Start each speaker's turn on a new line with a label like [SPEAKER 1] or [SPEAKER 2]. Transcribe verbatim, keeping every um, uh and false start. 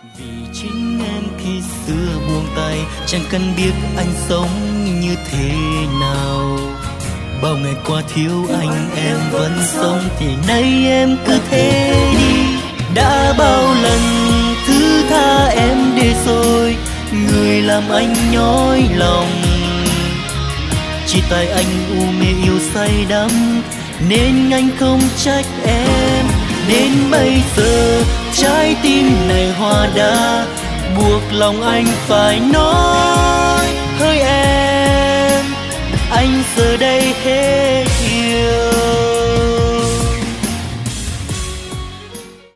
[SPEAKER 1] Vì chính em khi xưa buông tay, chẳng cần biết anh sống như thế nào. Bao ngày qua thiếu anh em vẫn sống, thì nay em cứ thế đi. Đã bao lần thứ tha em để rồi, người làm anh nhói lòng. Chỉ tại anh u mê yêu say đắm, nên anh không trách em. Đến bây giờ trái tim này hóa đá, buộc lòng anh phải nói hỡi em, anh giờ đây hết yêu.